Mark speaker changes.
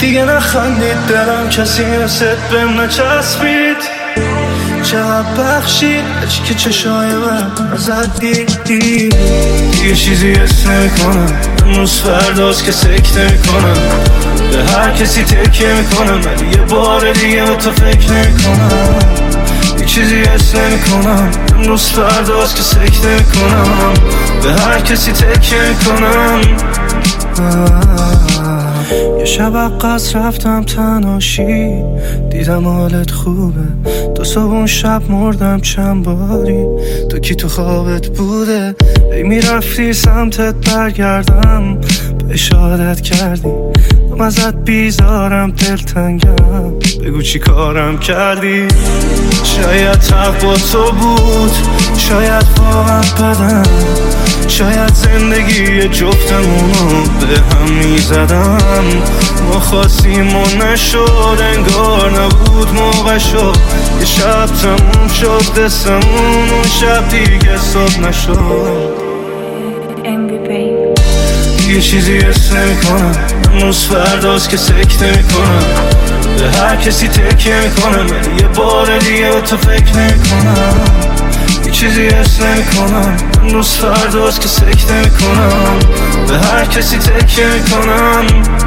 Speaker 1: دیگه نخندید دلم کسی مثل بهم نچسبید. چقدر بخشید که چشای من ازت دیدی. یه چیزی حس نمیکنم امروز فرداست که سکته میکنم. به هر کسی تکیه میکنم ولی یه بار دیگه به تو فکر نمیکنم. یه چیزی حس نمیکنم امروز فرداست که سکته میکنم. به هر کسی تکیه میکنم. یه شب عقص رفتم تنهاشی، دیدم حالت خوبه. تو صبح اون شب مردم چند باری، تو کی تو خوابت بوده؟ ای میرفتی سمتت برگردم، به اشارت کردی من ازت بیزارم دلتنگم، بگو چی کارم کردی. شاید حق با تو بود، شاید واقعا بدم، شاید زندگی جفتمونو به هم میزدم. ما خواستیم و نشد، انگار نبود موقع شد. یه شب تموم شد دستمون، اون شب دیگه صبح نشد. یه چیزی حس نمیکنم امروز فرداست که سکته میکنم. به هر کسی تکیه میکنم ولی یه بار دیگه به تو فکر نمیکنم. یه چیزی حس نمیکنم امروز فرداست که سکته میکنم. به هر کسی تکیه میکنم.